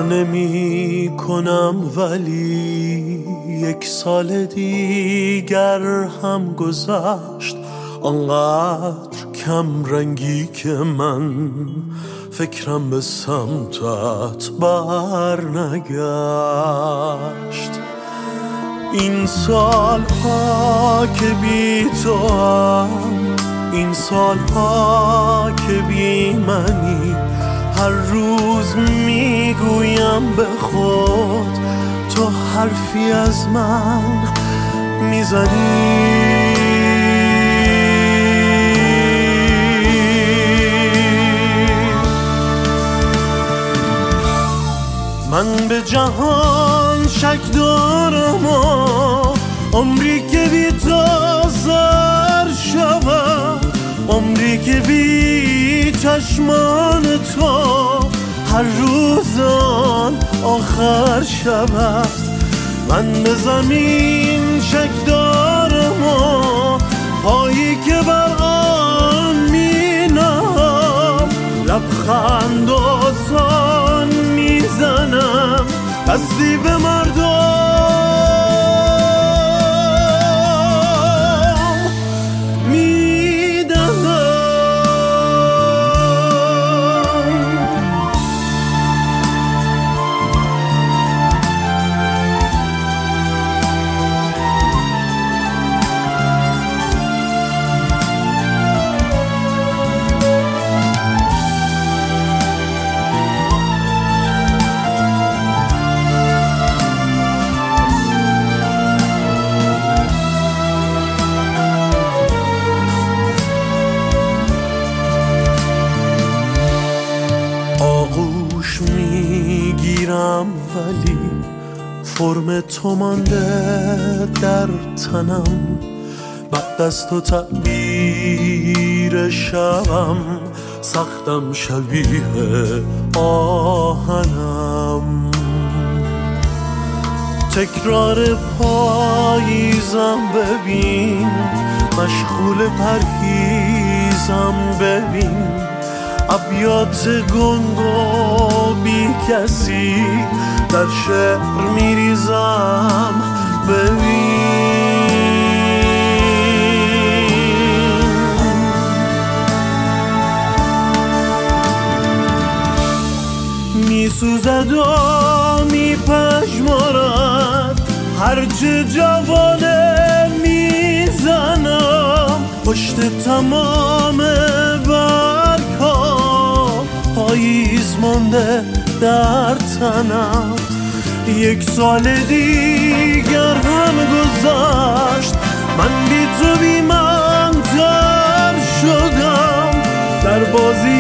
نمی کنم ولی 1 سال دیگر هم گذشت، آنقدر کم رنگی که من فکرم به سمتت بر نگشت. این سالها که بی تو هم، این سالها که بی منی، هر روز میگویم به خود تو حرفی از من میزنی. من به جهان شک دارم و عمری که بی تو سر شود، عمری که بی چشمان تو هر روز آن آخر شود. من به زمین شک دارم و پایی که بر آن می نهم، لبخند آسان میزنم دستی به مردم میگیرم ولی فرم تو مانده در تنم. بعد از تو تعبیر شبم سختم شبیه آهنم. تکرار پاییزم ببین، مشغول پرهیزم ببین، ابیات گنگ و بی کسی در شعر میریزم ببین. میسوزد و میپژمرد هرچه جوانه میزنم، پشت تمام پاییز مانده در تنم. 1 سال دیگر هم گذشت، من بی تو بی من تر شدم، در بازی